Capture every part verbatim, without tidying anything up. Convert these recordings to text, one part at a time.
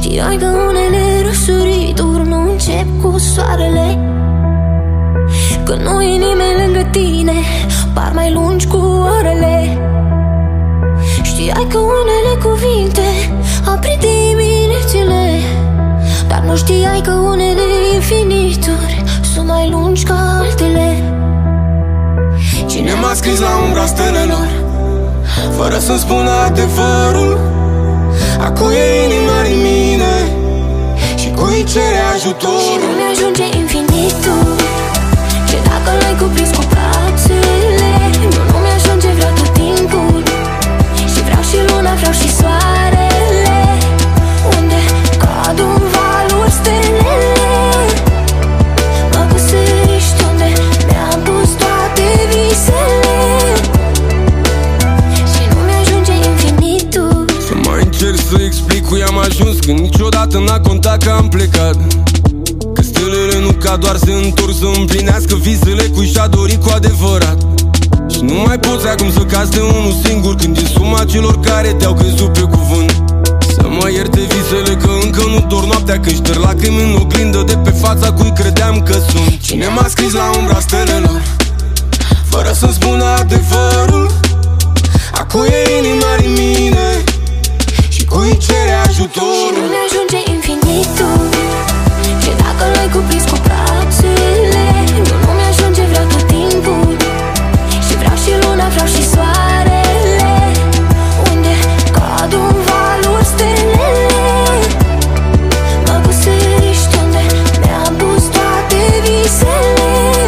Știai că unele răsărituri nu încep cu soarele, că nu e nimeni lângă tine, par mai lungi cu orele. Știai că unele cuvinte aprind diminețile, dar nu știai că unele infinituri sunt mai lungi ca altele. Cine m-a scris la umbra stelelor, fără să-mi spună adevărul? Acu e inima în mine și cui cere ajutor. Și nu-mi ajunge infinitul, și dacă l-ai cuprins cu brațele, nu, nu-mi ajunge, vreau tot timpul. Și vreau și luna, vreau și soarele, unde cad în valuri stelele. Mă găsești unde mi-am pus toate visele, și nu-mi ajunge infinitul. Să mai încerc să explic cui am ajuns, când niciodată n-a contat că am plecat. Că stelele nu ca doar se întorc să împlinească visele cui și-a dorit cu adevărat. Și nu mai poți acum să cazi de unul singur, când e suma celor care te-au crezut pe cuvânt. Să mă ierte visele că încă nu dor noaptea, când șterg lacrimi în oglindă de pe fața cui credeam că sunt. Cine m-a scris la umbra stelelor, fără să-mi spună adevărul? Acu e inima în mine și cui cere ajutor. Și nu-mi ajunge infinitul, și dacă l-ai cuprins cu brațele, nu, nu-mi ajunge, vreau tot timpul. Și vreau și luna, vreau și soarele, unde cad în valuri stelele. Mă găsești unde mi-am pus toate visele,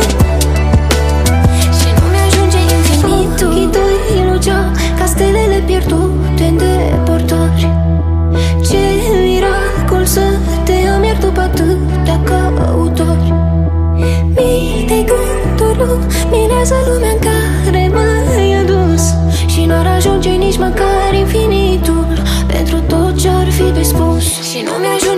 și nu-mi ajunge infinitul. Ochii tăi luceau ca stelele pierdute în depărtări. Ce miracol să te am iar după atâtea căutări. Mii de gânduri luminează lumea în care m-ai adus, și n-ar ajunge nici măcar infinitul pentru tot ce-ar fi de spus. Și nu mi-ajunge